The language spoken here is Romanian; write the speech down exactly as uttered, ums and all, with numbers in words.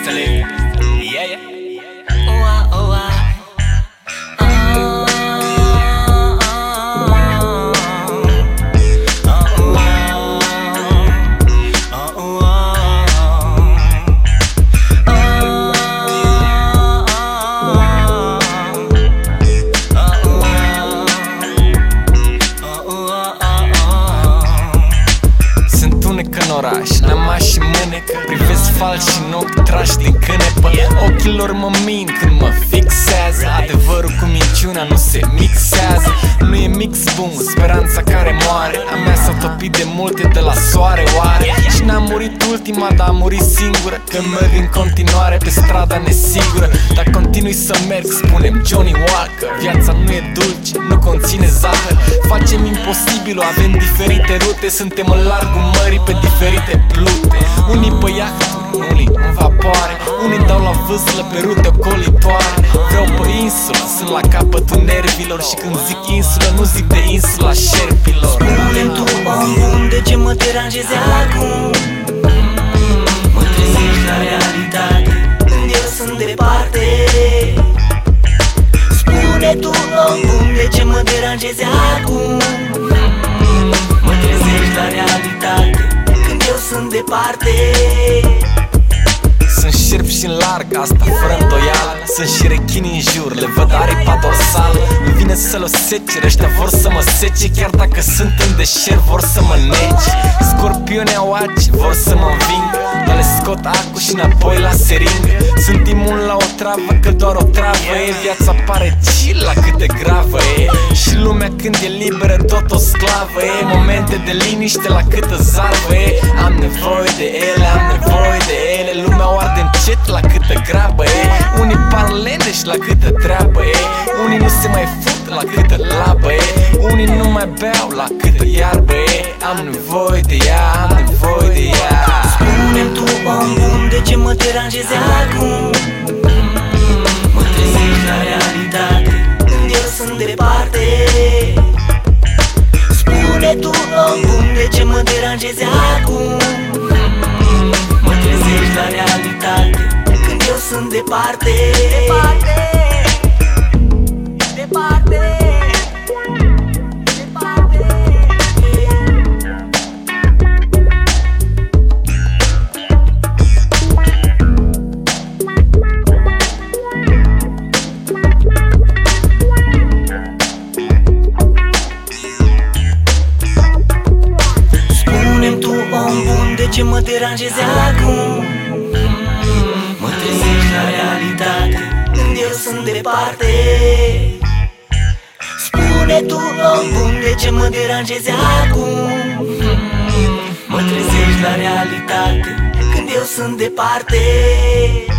Crystalline. Yeah, yeah. Oh, ah, oh, ah. În oraș, n-am și mânecă, privesc fals și în ochi trași din cânepă. Ochii lor mă mint când mă fixează. Adevărul cu minciuna nu se mixează. Nu e mix bun, speranța care moare. A mea s-a topit de multe de la soare, oare? Și n-a murit ultima, dar a murit singură. Când merg în continuare pe strada nesigură. Dar continui să merg, spunem Johnny Walker. Viața nu e dulce, nu conține zahăr. Facem imposibilul, avem diferite rute. Suntem în largul mării pe diferite plute. Unii pe iahturi, unii în vapoare. Unii dau la vâslă pe rute ocolitoare. Vreau pe insulă, sunt la capătul nervilor. Și când zic insulă, nu zic de insula șerpilor. Spune-mi tu, om bun, de ce mă deranjezi acum? Mă trezești la realitate când eu sunt departe. Spune tu, om bun, de ce mă deranjezi acum? Mă trezești la realitate când eu sunt departe. Sunt șerp și-n larg, asta fără îndoială. Sunt și rechini în jur, le văd aripa dorsală. Îmi vine să-l o secere, ăștia vor să mă sece. Chiar dacă sunt în deșert, vor să mă nece. Scorpioni au aci, vor să mă învingă. Dar le scot acu și înapoi la seringă. Sunt imun la o travă, că doar o travă e. Viața pare chill la cât de gravă e. Și lumea când e liberă, tot o sclavă e. Momente de liniște la câtă zarvă e. Am nevoie de ele, am nevoie de ele. Lumea o arde încet la câtă grabă e. Unii par leneși la câtă treabă e. Unii nu se mai fut la câtă labă e. Unii nu mai beau la câtă iarbă e. Am nevoie de ea, am nevoie de ea. Spune-mi tu, om bun, de ce mă deranjezi acum? Mă trezești la realitate când eu sunt departe. Spune tu, om bun, de ce mă deranjezi acum? Mă trezești la realitate când eu sunt departe. Departe, departe. De ce mă deranjezi acum? Mă trezești la realitate când eu sunt departe. Spune tu, om bun, de ce mă deranjezi acum? Mă trezești la realitate când eu sunt departe.